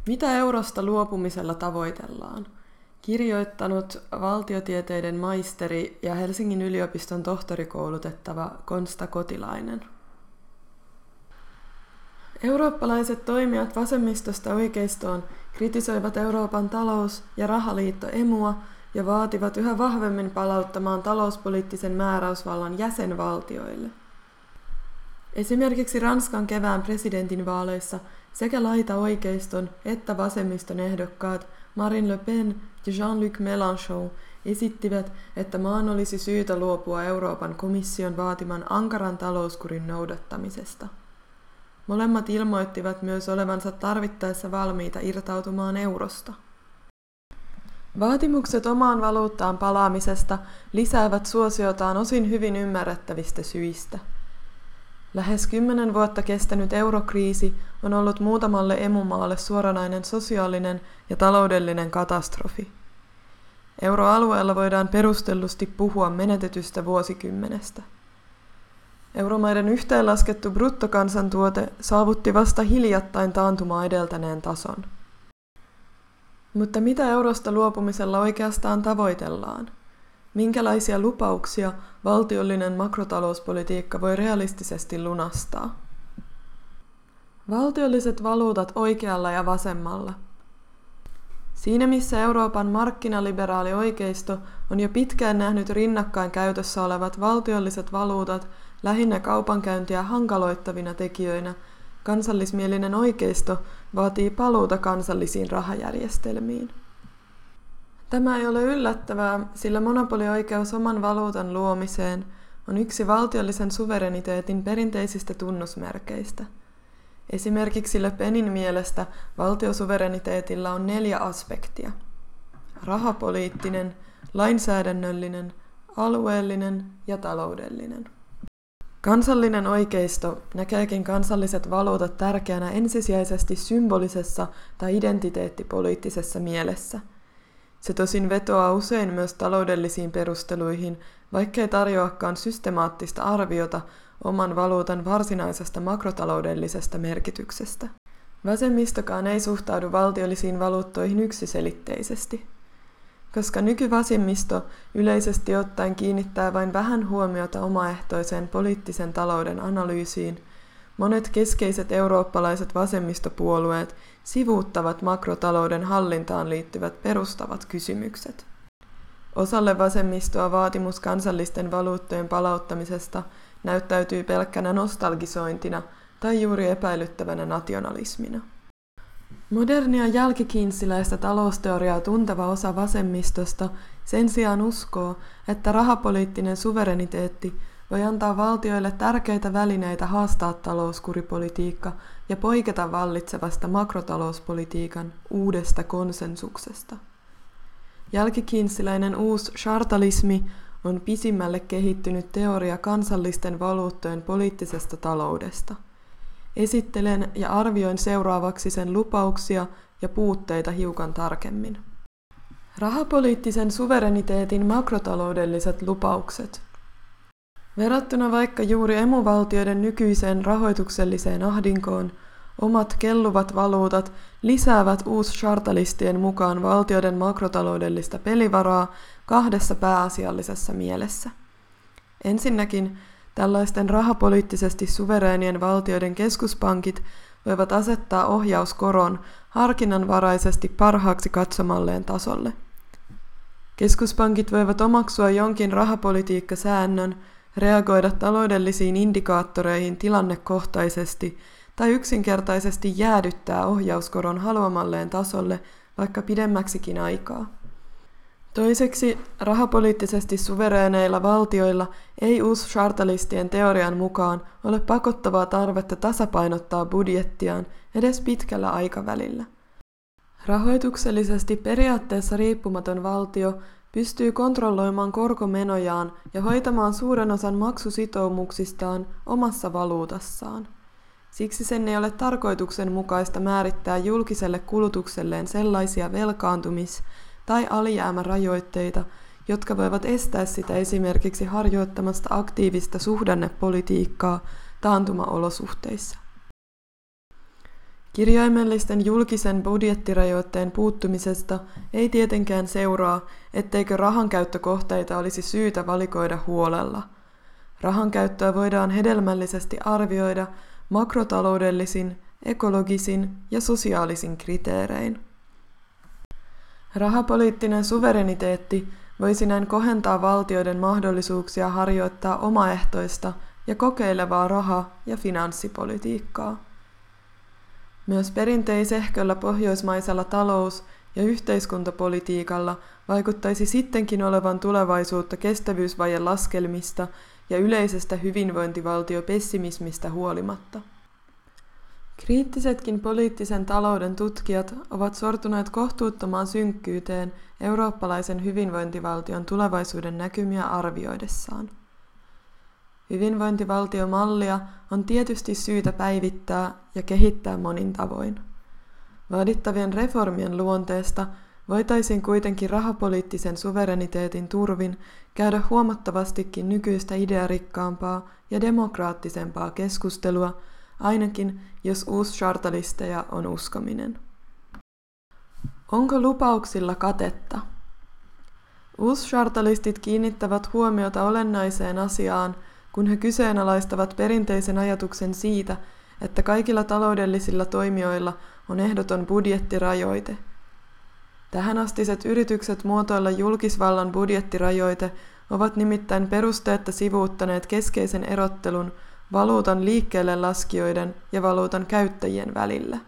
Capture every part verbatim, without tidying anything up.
Mitä eurosta luopumisella tavoitellaan? Kirjoittanut valtiotieteiden maisteri ja Helsingin yliopiston tohtorikoulutettava Konsta Kotilainen. Eurooppalaiset toimijat vasemmistosta oikeistoon kritisoivat Euroopan talous- ja rahaliitto emua ja vaativat yhä vahvemmin palauttamaan talouspoliittisen määräysvallan jäsenvaltioille. Esimerkiksi Ranskan kevään presidentinvaaleissa sekä laitaoikeiston että vasemmiston ehdokkaat Marine Le Pen ja Jean-Luc Mélenchon esittivät, että maan olisi syytä luopua Euroopan komission vaatiman ankaran talouskurin noudattamisesta. Molemmat ilmoittivat myös olevansa tarvittaessa valmiita irtautumaan eurosta. Vaatimukset omaan valuuttaan palaamisesta lisäävät suosiotaan osin hyvin ymmärrettävistä syistä. Lähes kymmenen vuotta kestänyt eurokriisi on ollut muutamalle emumaalle suoranainen sosiaalinen ja taloudellinen katastrofi. Euroalueella voidaan perustellusti puhua menetetystä vuosikymmenestä. Euromaiden yhteenlaskettu bruttokansantuote saavutti vasta hiljattain taantumaa edeltäneen tason. Mutta mitä eurosta luopumisella oikeastaan tavoitellaan? Minkälaisia lupauksia valtiollinen makrotalouspolitiikka voi realistisesti lunastaa? Valtiolliset valuutat oikealla ja vasemmalla. Siinä missä Euroopan markkinaliberaali oikeisto on jo pitkään nähnyt rinnakkain käytössä olevat valtiolliset valuutat lähinnä kaupankäyntiä hankaloittavina tekijöinä, kansallismielinen oikeisto vaatii paluuta kansallisiin rahajärjestelmiin. Tämä ei ole yllättävää, sillä monopolioikeus oman valuutan luomiseen on yksi valtiollisen suvereniteetin perinteisistä tunnusmerkeistä. Esimerkiksi Le Penin mielestä valtiosuvereniteetilla on neljä aspektia: rahapoliittinen, lainsäädännöllinen, alueellinen ja taloudellinen. Kansallinen oikeisto näkeekin kansalliset valuutat tärkeänä ensisijaisesti symbolisessa tai identiteettipoliittisessa mielessä. Se tosin vetoaa usein myös taloudellisiin perusteluihin, vaikkei tarjoakaan systemaattista arviota oman valuutan varsinaisesta makrotaloudellisesta merkityksestä. Vasemmistokaan ei suhtaudu valtiollisiin valuuttoihin yksiselitteisesti. Koska nykyvasemmisto yleisesti ottaen kiinnittää vain vähän huomiota omaehtoiseen poliittisen talouden analyysiin, monet keskeiset eurooppalaiset vasemmistopuolueet sivuuttavat makrotalouden hallintaan liittyvät perustavat kysymykset. Osalle vasemmistoa vaatimus kansallisten valuuttojen palauttamisesta näyttäytyy pelkkänä nostalgisointina tai juuri epäilyttävänä nationalismina. Modernia jälkikiinsiläistä talousteoriaa tunteva osa vasemmistosta sen sijaan uskoo, että rahapoliittinen suvereniteetti voi antaa valtioille tärkeitä välineitä haastaa talouskuripolitiikka ja poiketa vallitsevasta makrotalouspolitiikan uudesta konsensuksesta. Jälkikiinsiläinen uusi chartalismi on pisimmälle kehittynyt teoria kansallisten valuuttojen poliittisesta taloudesta. Esittelen ja arvioin seuraavaksi sen lupauksia ja puutteita hiukan tarkemmin. Rahapoliittisen suvereniteetin makrotaloudelliset lupaukset. Verrattuna vaikka juuri emuvaltioiden nykyiseen rahoitukselliseen ahdinkoon, omat kelluvat valuutat lisäävät uus-chartalistien mukaan valtioiden makrotaloudellista pelivaraa kahdessa pääasiallisessa mielessä. Ensinnäkin tällaisten rahapoliittisesti suvereenien valtioiden keskuspankit voivat asettaa ohjauskoron harkinnanvaraisesti parhaaksi katsomalleen tasolle. Keskuspankit voivat omaksua jonkin rahapolitiikkasäännön, reagoida taloudellisiin indikaattoreihin tilannekohtaisesti tai yksinkertaisesti jäädyttää ohjauskoron haluamalleen tasolle vaikka pidemmäksikin aikaa. Toiseksi rahapoliittisesti suvereeneilla valtioilla ei uus-chartalistien teorian mukaan ole pakottavaa tarvetta tasapainottaa budjettiaan edes pitkällä aikavälillä. Rahoituksellisesti periaatteessa riippumaton valtio pystyy kontrolloimaan korkomenojaan ja hoitamaan suuren osan maksusitoumuksistaan omassa valuutassaan. Siksi sen ei ole tarkoituksenmukaista määrittää julkiselle kulutukselleen sellaisia velkaantumis- tai alijäämärajoitteita, jotka voivat estää sitä esimerkiksi harjoittamasta aktiivista suhdannepolitiikkaa taantumaolosuhteissa. Kirjaimellisten julkisen budjettirajoitteen puuttumisesta ei tietenkään seuraa, etteikö rahankäyttökohteita olisi syytä valikoida huolella. Rahankäyttöä voidaan hedelmällisesti arvioida makrotaloudellisin, ekologisin ja sosiaalisin kriteerein. Rahapoliittinen suvereniteetti voisi näin kohentaa valtioiden mahdollisuuksia harjoittaa omaehtoista ja kokeilevaa raha- ja finanssipolitiikkaa. Myös perinteisehköllä pohjoismaisella talous- ja yhteiskuntapolitiikalla vaikuttaisi sittenkin olevan tulevaisuutta kestävyysvajen laskelmista ja yleisestä hyvinvointivaltiopessimismistä huolimatta. Kriittisetkin poliittisen talouden tutkijat ovat sortuneet kohtuuttomaan synkkyyteen eurooppalaisen hyvinvointivaltion tulevaisuuden näkymiä arvioidessaan. Hyvinvointivaltiomallia on tietysti syytä päivittää ja kehittää monin tavoin. Vaadittavien reformien luonteesta voitaisiin kuitenkin rahapoliittisen suvereniteetin turvin käydä huomattavastikin nykyistä idearikkaampaa ja demokraattisempaa keskustelua, ainakin jos uuschartalisteja on uskominen. Onko lupauksilla katetta? Uuschartalistit kiinnittävät huomiota olennaiseen asiaan, kun he kyseenalaistavat perinteisen ajatuksen siitä, että kaikilla taloudellisilla toimijoilla on ehdoton budjettirajoite. Tähänastiset yritykset muotoilla julkisvallan budjettirajoite ovat nimittäin perusteetta sivuuttaneet keskeisen erottelun valuutan liikkeelle laskijoiden ja valuutan käyttäjien välillä.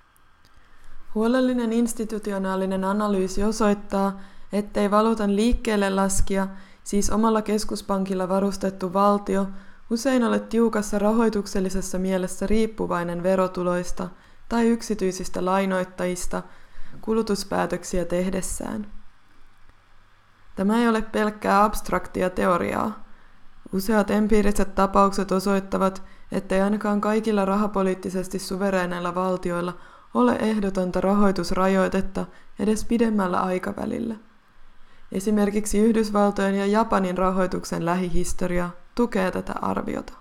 Huolellinen institutionaalinen analyysi osoittaa, ettei valuutan liikkeelle laskija, siis omalla keskuspankilla varustettu valtio, usein ole tiukassa rahoituksellisessa mielessä riippuvainen verotuloista tai yksityisistä lainoittajista kulutuspäätöksiä tehdessään. Tämä ei ole pelkkää abstraktia teoriaa. Useat empiiriset tapaukset osoittavat, ettei ainakaan kaikilla rahapoliittisesti suvereeneilla valtioilla ole ehdotonta rahoitusrajoitetta edes pidemmällä aikavälillä. Esimerkiksi Yhdysvaltojen ja Japanin rahoituksen lähihistoria tukee tätä arviota.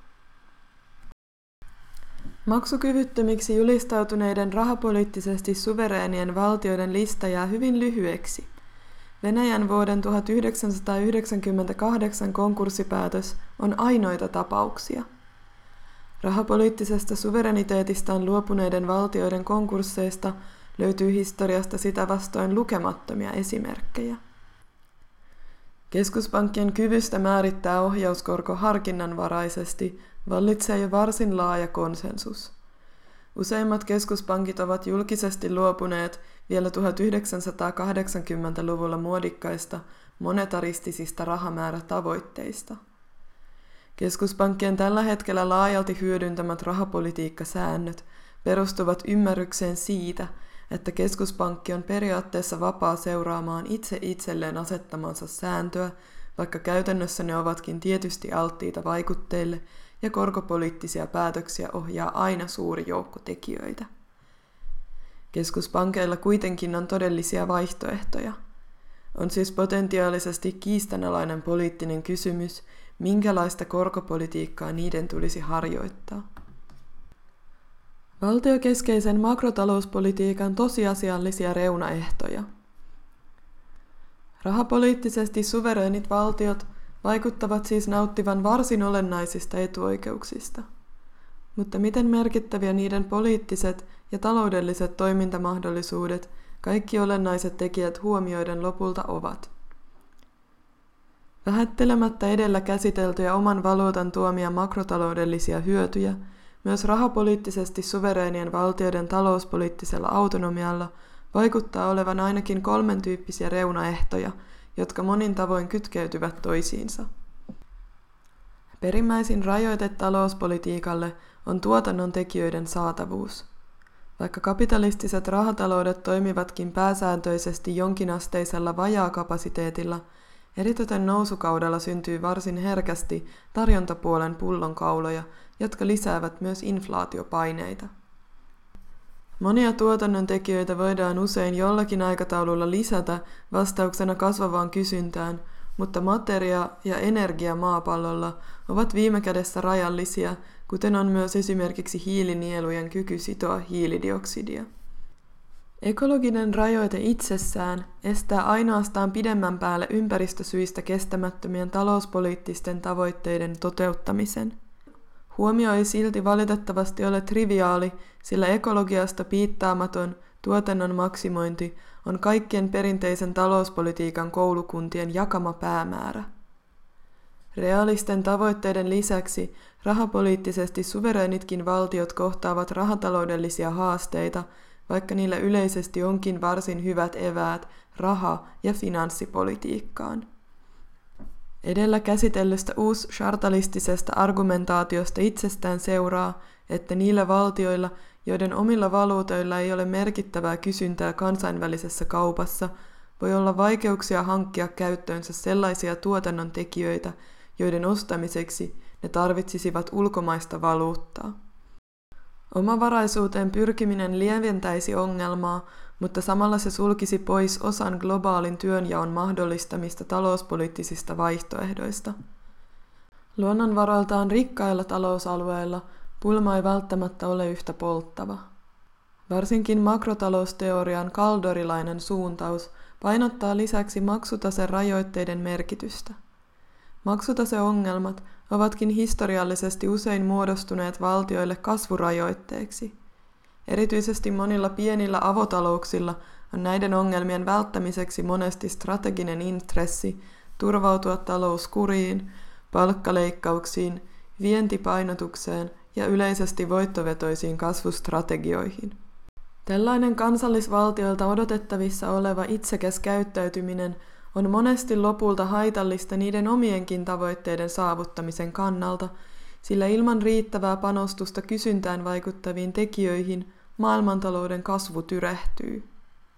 Maksukyvyttömiksi julistautuneiden rahapoliittisesti suvereenien valtioiden lista jää hyvin lyhyeksi. Venäjän vuoden tuhatyhdeksänsataayhdeksänkymmentäkahdeksan konkurssipäätös on ainoita tapauksia. Rahapoliittisesta suvereniteetistaan luopuneiden valtioiden konkursseista löytyy historiasta sitä vastoin lukemattomia esimerkkejä. Keskuspankkien kyvystä määrittää ohjauskorko harkinnanvaraisesti vallitsee jo varsin laaja konsensus. Useimmat keskuspankit ovat julkisesti luopuneet vielä tuhatyhdeksänsataakahdeksankymmentäluvulla muodikkaista monetaristisista rahamäärätavoitteista. Keskuspankkien tällä hetkellä laajalti hyödyntämät rahapolitiikkasäännöt perustuvat ymmärrykseen siitä, että keskuspankki on periaatteessa vapaa seuraamaan itse itselleen asettamansa sääntöä, vaikka käytännössä ne ovatkin tietysti alttiita vaikutteille ja korkopoliittisia päätöksiä ohjaa aina suuri joukko tekijöitä. Keskuspankeilla kuitenkin on todellisia vaihtoehtoja. On siis potentiaalisesti kiistanalainen poliittinen kysymys, minkälaista korkopolitiikkaa niiden tulisi harjoittaa. Valtiokeskeisen makrotalouspolitiikan tosiasiallisia reunaehtoja. Rahapoliittisesti suvereenit valtiot vaikuttavat siis nauttivan varsin olennaisista etuoikeuksista. Mutta miten merkittäviä niiden poliittiset ja taloudelliset toimintamahdollisuudet, kaikki olennaiset tekijät huomioiden lopulta ovat? Vähättelemättä edellä käsiteltyjä oman valuutan tuomia makrotaloudellisia hyötyjä, myös rahapoliittisesti suvereenien valtioiden talouspoliittisella autonomialla vaikuttaa olevan ainakin kolmen tyyppisiä reunaehtoja, jotka monin tavoin kytkeytyvät toisiinsa. Perimmäisin rajoite talouspolitiikalle on tuotannon tekijöiden saatavuus. Vaikka kapitalistiset rahataloudet toimivatkin pääsääntöisesti jonkinasteisella vajaakapasiteetilla, eritoten nousukaudella syntyy varsin herkästi tarjontapuolen pullonkauloja, jotka lisäävät myös inflaatiopaineita. Monia tuotannon tekijöitä voidaan usein jollakin aikataululla lisätä vastauksena kasvavaan kysyntään, mutta materia ja energia maapallolla ovat viime kädessä rajallisia, kuten on myös esimerkiksi hiilinielujen kyky sitoa hiilidioksidia. Ekologinen rajoite itsessään estää ainoastaan pidemmän päälle ympäristösyistä kestämättömien talouspoliittisten tavoitteiden toteuttamisen. Huomio ei silti valitettavasti ole triviaali, sillä ekologiasta piittaamaton tuotannon maksimointi on kaikkien perinteisen talouspolitiikan koulukuntien jakama päämäärä. Reaalisten tavoitteiden lisäksi rahapoliittisesti suvereenitkin valtiot kohtaavat rahataloudellisia haasteita, vaikka niillä yleisesti onkin varsin hyvät eväät raha- ja finanssipolitiikkaan. Edellä käsitellystä uus-chartalistisesta argumentaatiosta itsestään seuraa, että niillä valtioilla, joiden omilla valuutoilla ei ole merkittävää kysyntää kansainvälisessä kaupassa, voi olla vaikeuksia hankkia käyttöönsä sellaisia tuotannon tekijöitä, joiden ostamiseksi ne tarvitsisivat ulkomaista valuuttaa. Omavaraisuuteen pyrkiminen lieventäisi ongelmaa, mutta samalla se sulkisi pois osan globaalin työnjaon mahdollistamista talouspoliittisista vaihtoehdoista. Luonnonvaroiltaan rikkailla talousalueilla pulma ei välttämättä ole yhtä polttava. Varsinkin makrotalousteorian kaldorilainen suuntaus painottaa lisäksi maksutasen rajoitteiden merkitystä. Maksutaseongelmat ovatkin historiallisesti usein muodostuneet valtioille kasvurajoitteeksi. Erityisesti monilla pienillä avotalouksilla on näiden ongelmien välttämiseksi monesti strateginen intressi turvautua talouskuriin, palkkaleikkauksiin, vientipainotukseen ja yleisesti voittovetoisiin kasvustrategioihin. Tällainen kansallisvaltioilta odotettavissa oleva itsekäs käyttäytyminen on monesti lopulta haitallista niiden omienkin tavoitteiden saavuttamisen kannalta, sillä ilman riittävää panostusta kysyntään vaikuttaviin tekijöihin maailmantalouden kasvu tyrehtyy.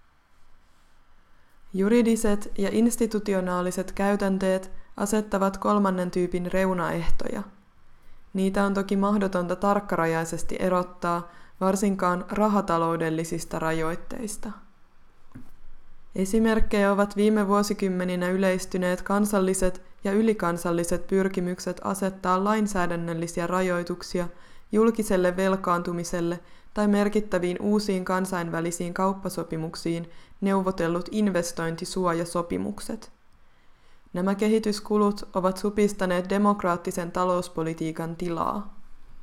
Juridiset ja institutionaaliset käytänteet asettavat kolmannen tyypin reunaehtoja. Niitä on toki mahdotonta tarkkarajaisesti erottaa, varsinkaan rahataloudellisista rajoitteista. Esimerkkejä ovat viime vuosikymmeninä yleistyneet kansalliset ja ylikansalliset pyrkimykset asettaa lainsäädännöllisiä rajoituksia julkiselle velkaantumiselle tai merkittäviin uusiin kansainvälisiin kauppasopimuksiin neuvotellut investointisuojasopimukset. Nämä kehityskulut ovat supistaneet demokraattisen talouspolitiikan tilaa.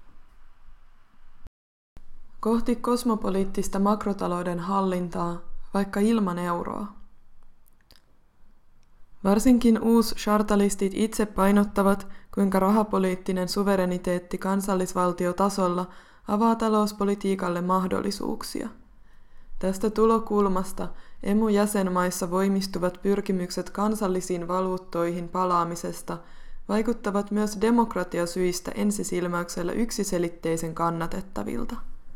Kohti kosmopoliittista makrotalouden hallintaa, vaikka ilman euroa. Varsinkin uus-chartalistit itse painottavat, kuinka rahapoliittinen suvereniteetti kansallisvaltiotasolla avaa talouspolitiikalle mahdollisuuksia. Tästä tulokulmasta emu-jäsenmaissa voimistuvat pyrkimykset kansallisiin valuuttoihin palaamisesta vaikuttavat myös demokratiasyistä ensisilmäyksellä yksiselitteisen kannatettavilta.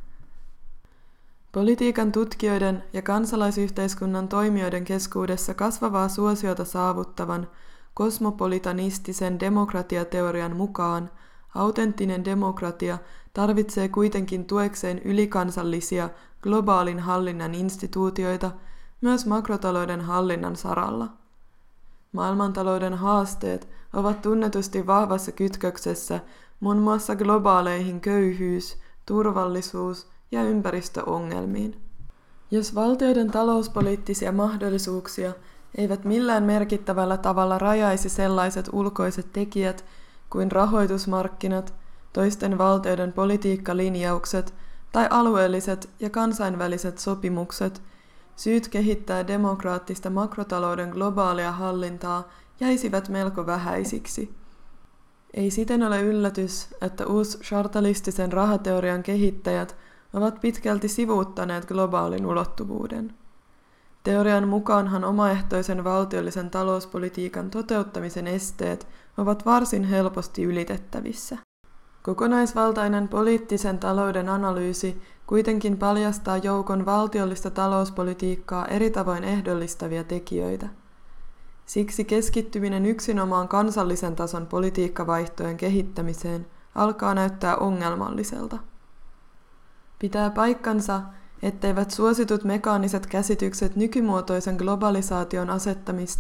Politiikan tutkijoiden ja kansalaisyhteiskunnan toimijoiden keskuudessa kasvavaa suosiota saavuttavan kosmopolitanistisen demokratiateorian mukaan autenttinen demokratia tarvitsee kuitenkin tuekseen ylikansallisia globaalin hallinnan instituutioita myös makrotalouden hallinnan saralla. Maailmantalouden haasteet ovat tunnetusti vahvassa kytköksessä muun muassa globaaleihin köyhyys, turvallisuus ja ympäristöongelmiin. Jos valtioiden talouspoliittisia mahdollisuuksia eivät millään merkittävällä tavalla rajaisi sellaiset ulkoiset tekijät kuin rahoitusmarkkinat, toisten valtioiden politiikkalinjaukset tai alueelliset ja kansainväliset sopimukset, syyt kehittää demokraattista makrotalouden globaalia hallintaa jäisivät melko vähäisiksi. Ei siten ole yllätys, että uus-chartalistisen rahateorian kehittäjät ovat pitkälti sivuuttaneet globaalin ulottuvuuden. Teorian mukaanhan omaehtoisen valtiollisen talouspolitiikan toteuttamisen esteet ovat varsin helposti ylitettävissä. Kokonaisvaltainen poliittisen talouden analyysi kuitenkin paljastaa joukon valtiollista talouspolitiikkaa eri tavoin ehdollistavia tekijöitä. Siksi keskittyminen yksinomaan kansallisen tason politiikkavaihtojen kehittämiseen alkaa näyttää ongelmalliselta. Pitää paikkansa, etteivät suositut mekaaniset käsitykset nykymuotoisen globalisaation asettamista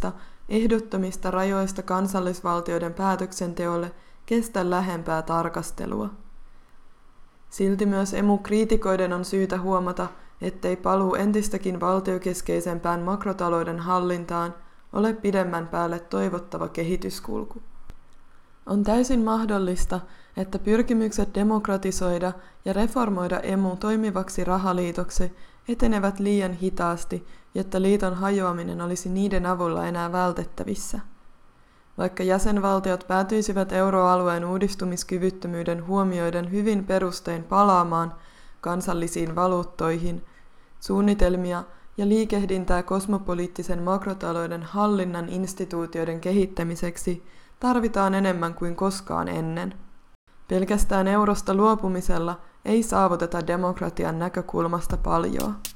ehdottomista rajoista kansallisvaltioiden päätöksenteolle kestä lähempää tarkastelua. Silti myös emu-kriitikoiden on syytä huomata, ettei paluu entistäkin valtiokeskeisempään makrotalouden hallintaan ole pidemmän päälle toivottava kehityskulku. On täysin mahdollista, että pyrkimykset demokratisoida ja reformoida emu toimivaksi rahaliitoksi etenevät liian hitaasti, jotta liiton hajoaminen olisi niiden avulla enää vältettävissä. Vaikka jäsenvaltiot päätyisivät euroalueen uudistumiskyvyttömyyden huomioiden hyvin perustein palaamaan kansallisiin valuuttoihin, suunnitelmia ja liikehdintää kosmopoliittisen makrotalouden hallinnan instituutioiden kehittämiseksi tarvitaan enemmän kuin koskaan ennen. Pelkästään eurosta luopumisella ei saavuteta demokratian näkökulmasta paljoa.